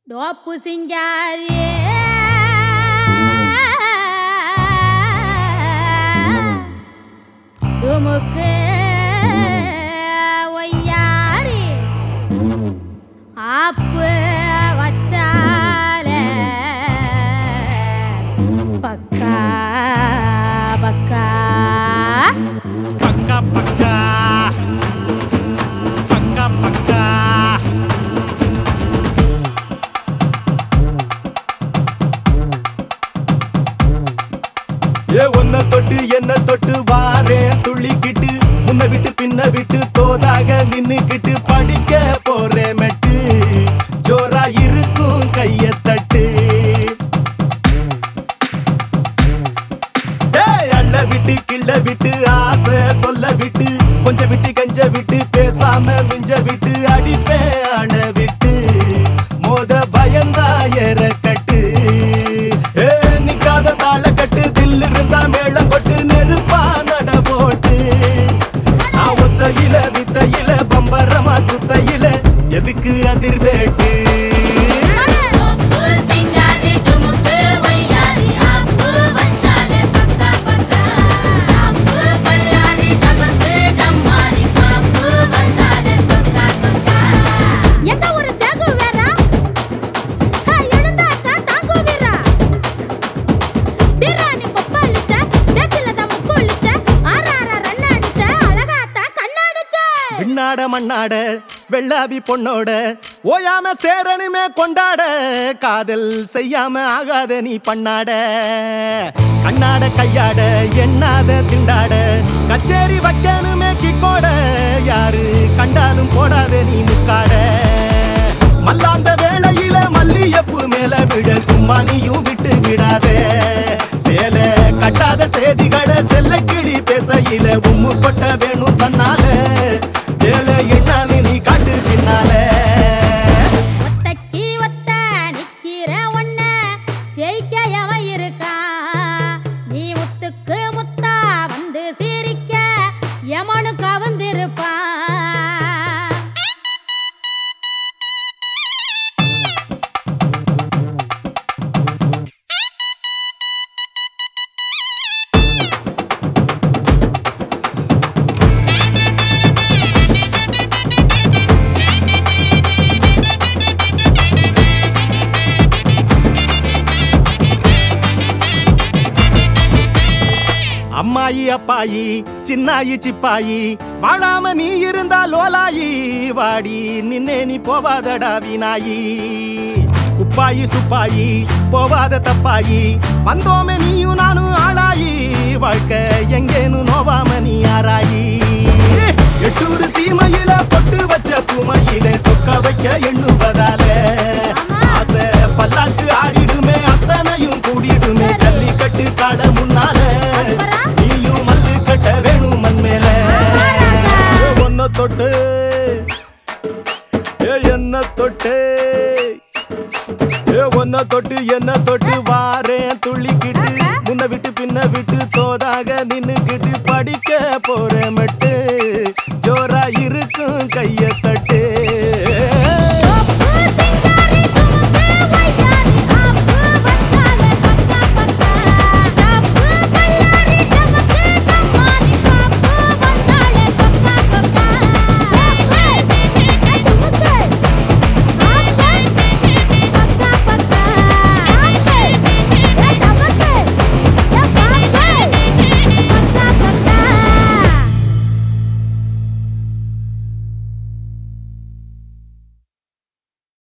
டோப்பு சிங்காரி டுமுக்கு ஒய்யாரி ஆப்பு வச்சால பக்கா பக்கா பக்கா பக்கா பக்கா பக்கா ஏ ஒன்ன தொட்டு என்ன தொட்டு வாரேன் துள்ளிக்கிட்டு முன்ன விட்டு பின்ன விட்டு தோதாக நின்னுக்கிட்டு படிக்க போறேன் மெட்டு ஜோரா இருக்கும் கைய தட்டு அள்ள விட்டு கிள்ள விட்டு ஆசை சொல்ல விட்டு கொஞ்சம் விட்டு கஞ்ச விட்டு பேசாம மிஞ்ச விட்டு அடிப்பேன் அழ விட்டு மோத பயந்தா ஏற கட்டு நிக்காத தாள கட்டு தில் இருந்தா மேளம் கொட்டு நெருப்பா நட போட்டு நான் ஒத்தையில வித்தையில பம்பரமா சுத்தையில எதுக்கு அதிர்வேட்டு விண்ணாட மண்ணாட வெள்ளாவி பொண்ணோட ஓயாம சேரனுமே கொண்டாட காதல் செய்யாம ஆகாத நீ பண்ணாட கண்ணாட கையாட எண்ணாத திண்டாட கச்சேரி வைக்கணுமே கிக்கோட யாரு கண்டாலும் போடாத நீ முக்காட மல்லாந்த வேளையில மல்லியப்பு மேல விட சும்மா நீயும் விட்டு விடாத சேல கட்டாத செய்திகளை செல்ல கிளி பேசையில உம்மு கொட்ட வேணும் தன்னால வேலை என்னான்னு நீ காட்டு பின்னால ஒத்தக்கி ஒத்த நிக்கிற ஒன்ன ஜெயிக்க எவன் இருக்கா நீ முத்துக்கு முத்தா வந்து சிரிக்க எமனு கவந்திருப்பா அம்மாயி அப்பாயி சின்னாயி சிப்பாயி வாழாம நீ இருந்தா லோலாயி வாடி நின்னே நீ போவாதடா வீணாயி குப்பாயி சுப்பாயி போவாத தப்பாயி வந்தோமே நீயும் நானும் ஆளாயி வாழ்க்கை எங்கேனு நோவாம நீ ஆராயி எட்டூரு சீமையில பொட்டு வச்ச பூமையில சொக்க வைக்க எண்ணுவதால ஆசை பல்லாக்கு ஆடிடுமே அத்தனையும் கூடிடுமே ஜல்லிக்கட்டு காட முன்னால நீயும் மல்லு கட்ட வேணும் மண் மேல ஒன்ன தொட்டு என்ன தொட்டு ஒன்ன தொட்டு என்ன தொட்டு வாரேன் துள்ளிக்கிட்டு முன்ன விட்டு பின்ன விட்டு தோதாக நின்னுக்கிட்டு படிக்க போற மட்டு ஜோரா இருக்கும் கைய தட்டு